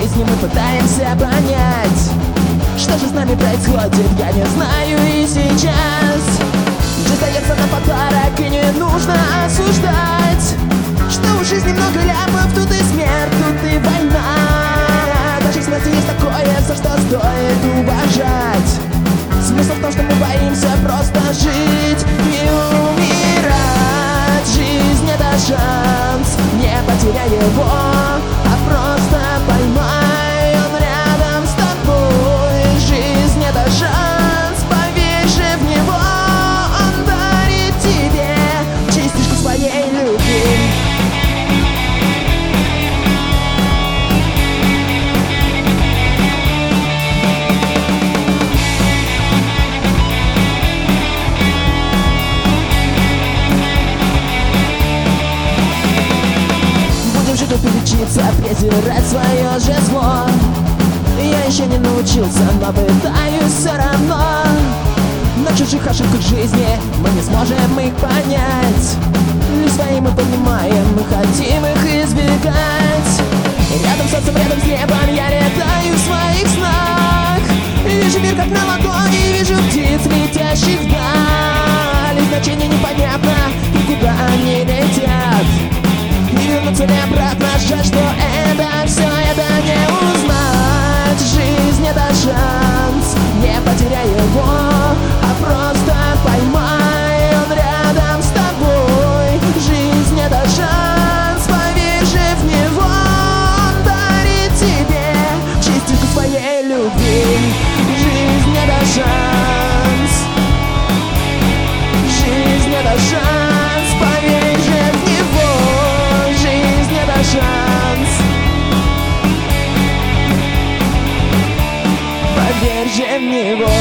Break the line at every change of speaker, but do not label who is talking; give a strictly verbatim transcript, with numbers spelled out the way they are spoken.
жизни мы пытаемся понять, что же с нами происходит, я не знаю и сейчас. Жизнь дается нам подарок, и не нужно осуждать, что у жизни много ляпов, тут и смерть, тут и война. Даже в смерти есть такое, за что стоит уважать. Смысл в том, что мы боимся просто жить и умирать. Жизнь — это шанс, не потеряй его, а просто поймай, он рядом с тобой. Жизнь — это шанс, поверь же в него, он дарит тебе частичку своей любви. Перечиться, презирать свое же зло. Я еще не научился, но пытаюсь все равно. На чужих ошибках жизни мы не сможем их понять. Лишь свои мы понимаем, мы хотим их избегать. Рядом с солнцем, рядом с небом я летаю в своих снах. Вижу мир как на ладони, вижу птиц, летящих вдаль. Значение непонятно, и куда они летят. Не вернуться ли обратно, жаль, что это все, это не узнать. Жизнь — это шанс, не потеряй его, а просто поймай, он рядом с тобой. Жизнь — это шанс, поверь же в него, он дарит тебе частичку своей любви. Жизнь — это шанс, жизнь — это шанс, поверь же в него. Шанс, поверь же в него.